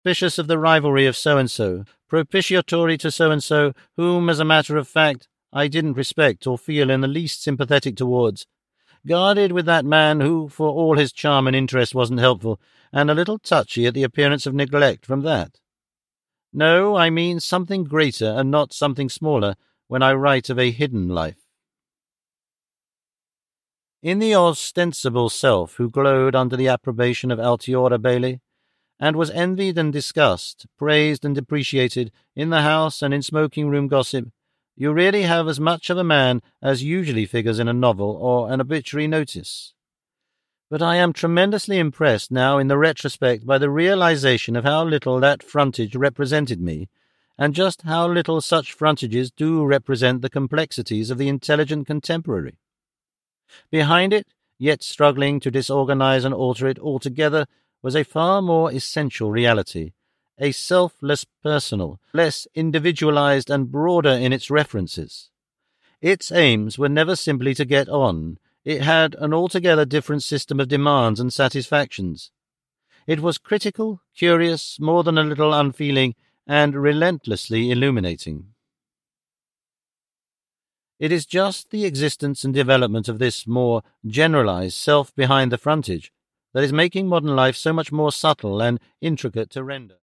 suspicious of the rivalry of so-and-so, propitiatory to so-and-so, whom, as a matter of fact, I didn't respect or feel in the least sympathetic towards, guarded with that man who, for all his charm and interest, wasn't helpful, and a little touchy at the appearance of neglect from that. No, I mean something greater and not something smaller when I write of a hidden life. In the ostensible self who glowed under the approbation of Altiora Bailey, and was envied and discussed, praised and depreciated in the house and in smoking-room gossip, you really have as much of a man as usually figures in a novel or an obituary notice. But I am tremendously impressed now in the retrospect by the realization of how little that frontage represented me, and just how little such frontages do represent the complexities of the intelligent contemporary. Behind it, yet struggling to disorganize and alter it altogether, was a far more essential reality, a self less personal, less individualized and broader in its references. Its aims were never simply to get on. It had an altogether different system of demands and satisfactions. It was critical, curious, more than a little unfeeling, and relentlessly illuminating. It is just the existence and development of this more generalized self behind the frontage that is making modern life so much more subtle and intricate to render.